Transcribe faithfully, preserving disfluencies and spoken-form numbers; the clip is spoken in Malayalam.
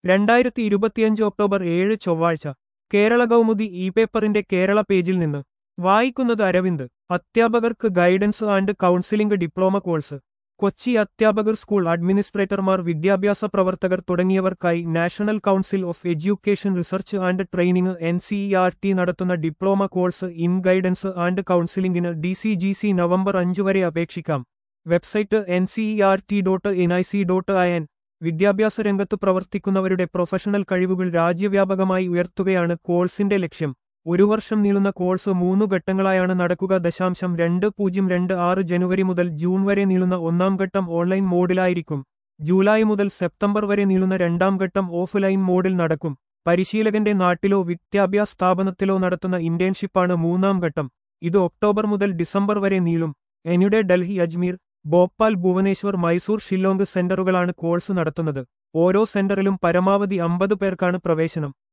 രണ്ടായിരത്തി ഇരുപത്തിയഞ്ച് ഒക്ടോബർ ഏഴ് ചൊവ്വാഴ്ച കേരള കൗമുദി ഇ പേപ്പറിന്റെ കേരള പേജിൽ നിന്ന് വായിക്കുന്നത് അരവിന്ദ്. അധ്യാപകർക്ക് guidance and counselling diploma course. Kochi അധ്യാപകർ, സ്കൂൾ അഡ്മിനിസ്ട്രേറ്റർമാർ, വിദ്യാഭ്യാസ പ്രവർത്തകർ തുടങ്ങിയവർക്കായി national council of education research and training N C E R T നടത്തുന്ന diploma course in guidance and കൗൺസിലിംഗിന് D C G C November അഞ്ച് വരെ അപേക്ഷിക്കാം. Website N C E R T dot N I C dot I N. വിദ്യാഭ്യാസ രംഗത്ത് പ്രവർത്തിക്കുന്നവരുടെ പ്രൊഫഷണൽ കഴിവുകൾ രാജ്യവ്യാപകമായി ഉയർത്തുകയാണ് കോഴ്സിന്റെ ലക്ഷ്യം. ഒരു വർഷം നീളുന്ന കോഴ്സ് മൂന്നു ഘട്ടങ്ങളായാണ് നടക്കുക. ദശാംശം രണ്ട് പൂജ്യം രണ്ട് ആറ് ജനുവരി മുതൽ ജൂൺ വരെ നീളുന്ന ഒന്നാം ഘട്ടം ഓൺലൈൻ മോഡിലായിരിക്കും. ജൂലൈ മുതൽ സെപ്റ്റംബർ വരെ നീളുന്ന രണ്ടാം ഘട്ടം ഓഫ്ലൈൻ മോഡിൽ നടക്കും. പരിശീലകന്റെ നാട്ടിലോ വിദ്യാഭ്യാസ സ്ഥാപനത്തിലോ നടത്തുന്ന ഇന്റേൺഷിപ്പാണ് മൂന്നാം ഘട്ടം. ഇത് ഒക്ടോബർ മുതൽ ഡിസംബർ വരെ നീളും. എനിയുടെ ഡൽഹി, അജ്മീർ, ഭോപ്പാൽ, ഭുവനേശ്വർ, മൈസൂർ, ഷില്ലോങ് സെന്ററുകളാണ് കോഴ്സ് നടത്തുന്നത്. ഓരോ സെന്ററിലും പരമാവധി അമ്പത് പേർക്കാണ് പ്രവേശനം.